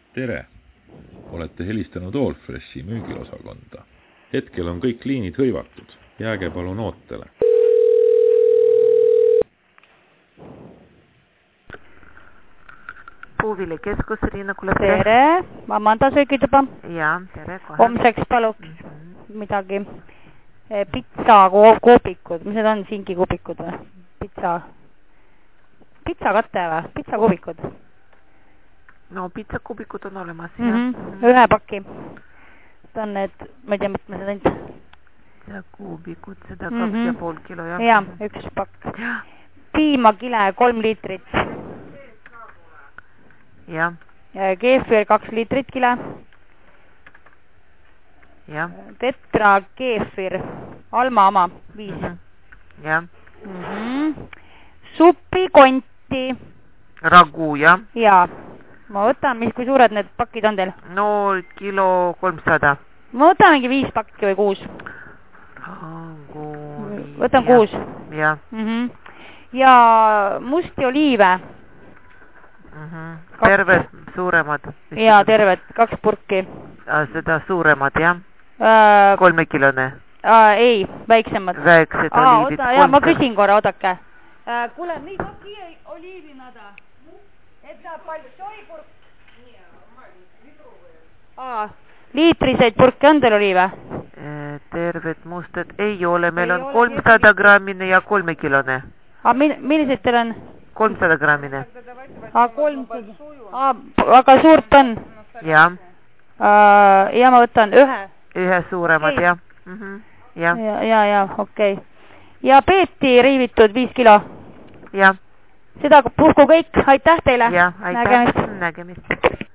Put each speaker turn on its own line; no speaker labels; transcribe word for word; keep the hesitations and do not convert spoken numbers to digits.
Tere! Olete helistanud Allfreshi müügilosakonda. Hetkel on kõik liinid hõivatud. Jääge palun ootele.
Puuvili keskus, Riina Kulepe.
Tere! Amanda söögituba.
Jaa, tere kohe.
Homseks paluks mm -hmm. midagi. Pitsa kuubikud. Mis need on? Sinki kuubikud või? Pitsa. Pitsa katte või? Pitsa kuubikud.
No pitsa kuubikud on olemas.
Mm -hmm. Ühe paki. Ta on need, ma ei tea, mis me seda ainult.
Pitsa kuubikud, seda
mm -hmm.
kaks ja pool kilo, jah?
Jaa, üks pakk. Piimakile kolm liitrit.
Jah.
Keefir kaks liitrit kile.
Jah.
Tetra keefir. Alma oma, viis.
Mm -hmm. Jah.
Mm -hmm. Supikonti.
Ragu, jah?
Jaa. Ma võtan, mis, kui suured need pakid on teil?
No kilo kolmsada.
Ma võtamegi viis pakki või kuus.
Ragu.
Võtan kuus.
Jah.
Mm -hmm. Ja musti oliive.
Mm -hmm. Terved suuremad.
Jaa, terved, kaks purki.
Seda suuremad, jah?
Äh,
Kolmekilone?
Äh, ei, väiksemad.
Väiksed
Aa,
oliivid.
Aa, jaa, ma küsin korra, oodake. Äh, kuule, nii paki oliivi nada. Et ta paltsoipurk. Aa, liitriseid purke on teil oliive?
Terved mustad ei ole, meil on kolmsada grammine ja kolmekilone.
Aa, millised teil on?
kolmsada grammine.
Aa, kolmsada. Aa, aga suurt on?
Jah.
Ja ma võtan ühe.
Ühe suuremad, jah. Mm -hmm. Ja,
ja, ja, ja okei. Okay. Ja peeti riivitud viis kilo.
Jah.
Seda puhku kõik. Aitäh teile.
Jah, aitäh.
Nägemist.
Nägemist.